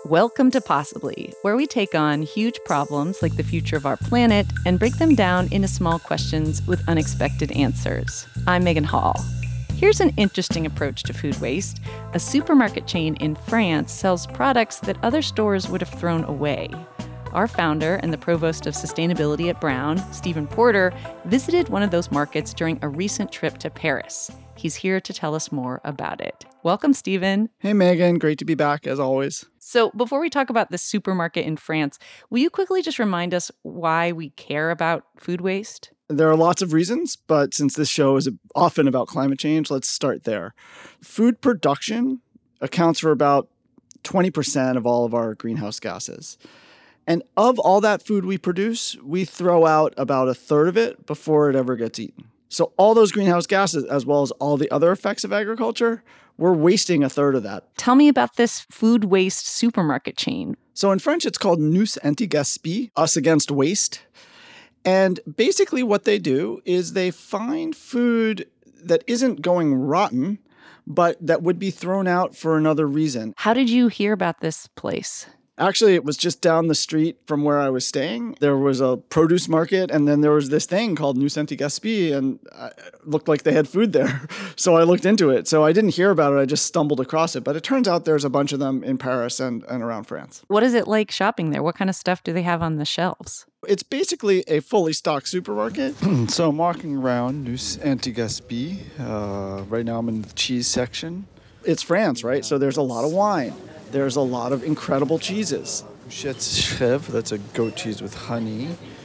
Welcome to Possibly, where we take on huge problems like the future of our planet and break them down into small questions with unexpected answers. I'm Megan Hall. Here's an interesting approach to food waste. A supermarket chain in France sells products that other stores would have thrown away. Our founder and the provost of sustainability at Brown, Stephen Porter, visited one of those markets during a recent trip to Paris. He's here to tell us more about it. Welcome, Stephen. Hey, Megan. Great to be back, as always. So before we talk about the supermarket in France, will you quickly just remind us why we care about food waste? There are lots of reasons, but since this show is often about climate change, let's start there. Food production accounts for about 20% of all of our greenhouse gases. And of all that food we produce, we throw out about a third of it before it ever gets eaten. So all those greenhouse gases, as well as all the other effects of agriculture, we're wasting a third of that. Tell me about this food waste supermarket chain. So in French, it's called Nous Anti-Gaspi, Us Against Waste. And basically what they do is they find food that isn't going rotten, but that would be thrown out for another reason. How did you hear about this place? Actually, it was just down the street from where I was staying. There was a produce market, and then there was this thing called Nous Anti-Gaspi, and it looked like they had food there. So I looked into it. So I didn't hear about it. I just stumbled across it. But it turns out there's a bunch of them in Paris and around France. What is it like shopping there? What kind of stuff do they have on the shelves? It's basically a fully stocked supermarket. So I'm walking around Nous Anti-Gaspi. Right now I'm in the cheese section. It's France, right? So there's a lot of wine. There's a lot of incredible cheeses. Chèvre, that's a goat cheese with honey.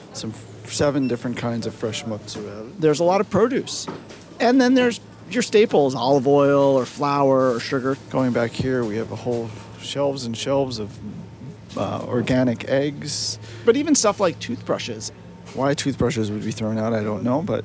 7 different kinds of fresh mozzarella. There's a lot of produce. And then there's your staples, olive oil or flour or sugar. Going back here, we have a whole shelves and shelves of organic eggs. But even stuff like toothbrushes. Why toothbrushes would be thrown out, I don't know, but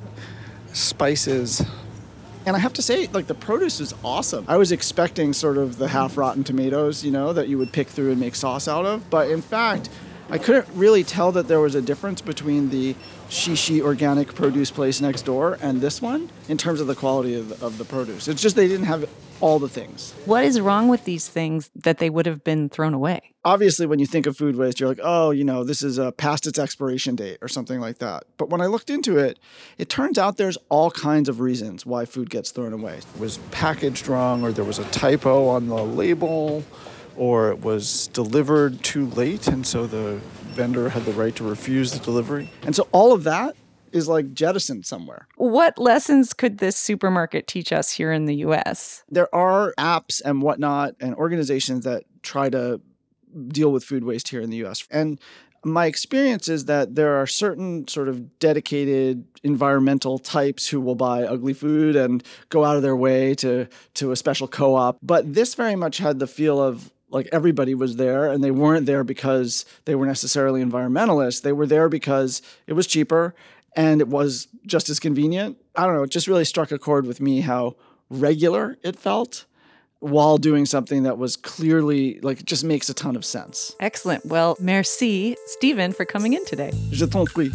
spices. And I have to say, the produce is awesome. I was expecting sort of the half-rotten tomatoes, that you would pick through and make sauce out of. But in fact, I couldn't really tell that there was a difference between the Shishi organic produce place next door and this one in terms of the quality of the produce. It's just they didn't have all the things. What is wrong with these things that they would have been thrown away? Obviously, when you think of food waste, you're like, oh, this is past its expiration date or something like that. But when I looked into it, it turns out there's all kinds of reasons why food gets thrown away. It was packaged wrong, or there was a typo on the label, or it was delivered too late, and so the vendor had the right to refuse the delivery. And so all of that is jettisoned somewhere. What lessons could this supermarket teach us here in the U.S.? There are apps and whatnot and organizations that try to deal with food waste here in the U.S. And my experience is that there are certain sort of dedicated environmental types who will buy ugly food and go out of their way to a special co-op. But this very much had the feel of everybody was there, and they weren't there because they were necessarily environmentalists. They were there because it was cheaper and it was just as convenient. I don't know, it just really struck a chord with me how regular it felt while doing something that was clearly, just makes a ton of sense. Excellent. Well, merci, Stephen, for coming in today. Je t'en prie.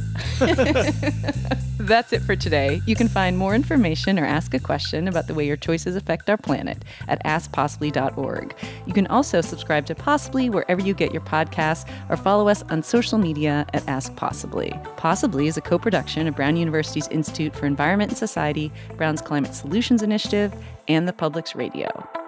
That's it for today. You can find more information or ask a question about the way your choices affect our planet at askpossibly.org. You can also subscribe to Possibly wherever you get your podcasts or follow us on social media at Ask Possibly. Possibly is a co-production of Brown University's Institute for Environment and Society, Brown's Climate Solutions Initiative, and the Public's Radio.